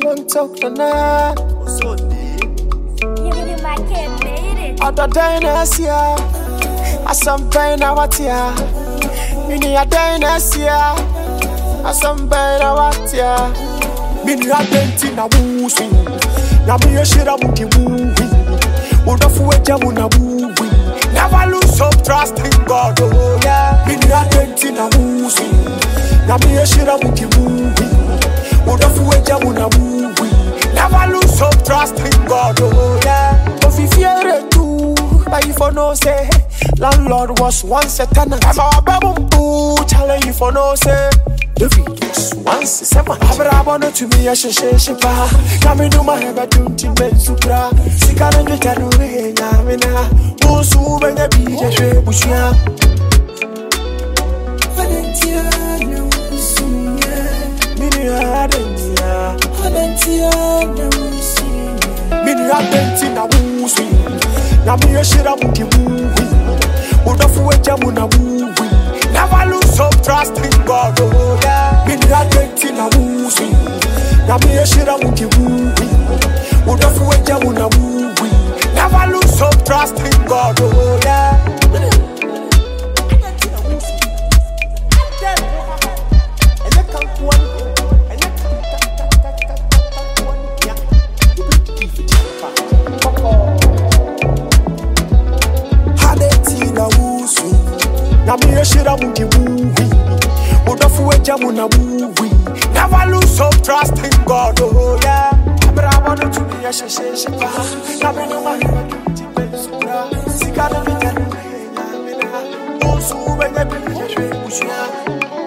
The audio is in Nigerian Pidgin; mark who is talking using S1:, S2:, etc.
S1: won't talk to na.
S2: You might get made it.
S1: Other dynastia, as some pain out here. Mini a dynastia, as some pain out here. Mini a dent in a woozy. Na me a shit up with woo. Would have wait a woo. Never lose hope, trust in God. Oh yeah. Mini a dent in a woozy. Na me a shit up with woo. Would have wait a woo. Never lose hope, trust in God. Oh yeah. If you fear it too, but if you no say, landlord was once a tenant. I'm a baboon boo, challenge you for no say. David was once a seven. Abraham to me a sheshipa. Come do my ever do to me supra. Sikana de January, Yamina. Musu when a beat a shabushia. Mini adentia, na me a shira muki woo. Would have wait a wuna woo. Never lose hope, trust in God. Oh yeah. Mini adentia woo. Na me a shira muki woo. Would have wait a wuna woo. Never lose hope, trust in God. Oh yeah. Na me a shira muki woo. Would have wait a wuna woo. Never lose hope, trust in God. Oh yeah. Abraham to me a sheshipa. Na me no man ever do to me supra. Sikana de January, Yamina. Musu when a beat a shabushia.